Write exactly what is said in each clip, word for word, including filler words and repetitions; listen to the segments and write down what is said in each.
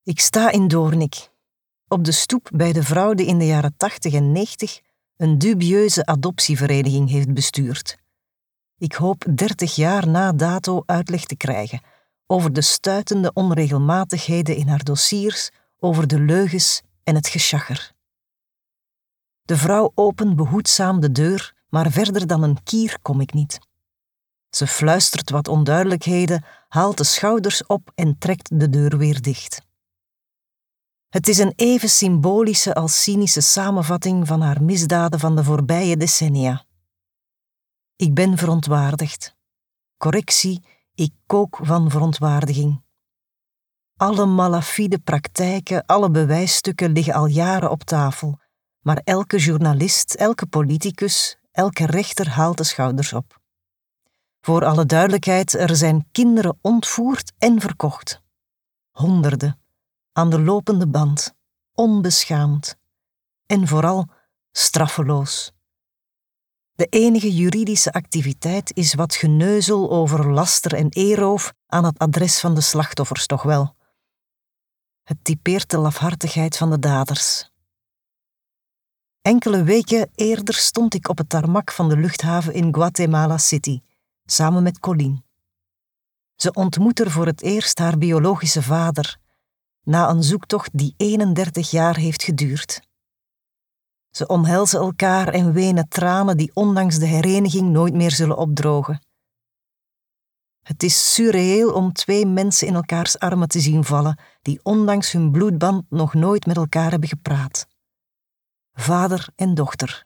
Ik sta in Doornik, op de stoep bij de vrouw die in de jaren tachtig en negentig een dubieuze adoptievereniging heeft bestuurd. Ik hoop dertig jaar na dato uitleg te krijgen over de stuitende onregelmatigheden in haar dossiers, over de leugens en het geschachер. De vrouw opent behoedzaam de deur, maar verder dan een kier kom ik niet. Ze fluistert wat onduidelijkheden, haalt de schouders op en trekt de deur weer dicht. Het is een even symbolische als cynische samenvatting van haar misdaden van de voorbije decennia. Ik ben verontwaardigd. Correctie, ik kook van verontwaardiging. Alle malafide praktijken, alle bewijsstukken liggen al jaren op tafel, maar elke journalist, elke politicus, elke rechter haalt de schouders op. Voor alle duidelijkheid, er zijn kinderen ontvoerd en verkocht. Honderden, aan de lopende band, onbeschaamd en vooral straffeloos. De enige juridische activiteit is wat geneuzel over laster en eerroof aan het adres van de slachtoffers toch wel. Het typeert de lafhartigheid van de daders. Enkele weken eerder stond ik op het tarmac van de luchthaven in Guatemala City, samen met Colleen. Ze ontmoet er voor het eerst haar biologische vader, na een zoektocht die eenendertig jaar heeft geduurd. Ze omhelzen elkaar en wenen tranen die ondanks de hereniging nooit meer zullen opdrogen. Het is surreëel om twee mensen in elkaars armen te zien vallen die ondanks hun bloedband nog nooit met elkaar hebben gepraat. Vader en dochter.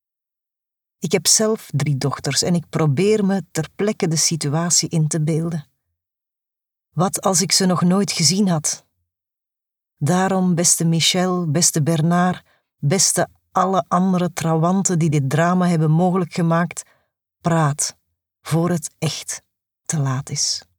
Ik heb zelf drie dochters en ik probeer me ter plekke de situatie in te beelden. Wat als ik ze nog nooit gezien had? Daarom, beste Michel, beste Bernard, beste alle andere trawanten die dit drama hebben mogelijk gemaakt, praat, voor het echt te laat is.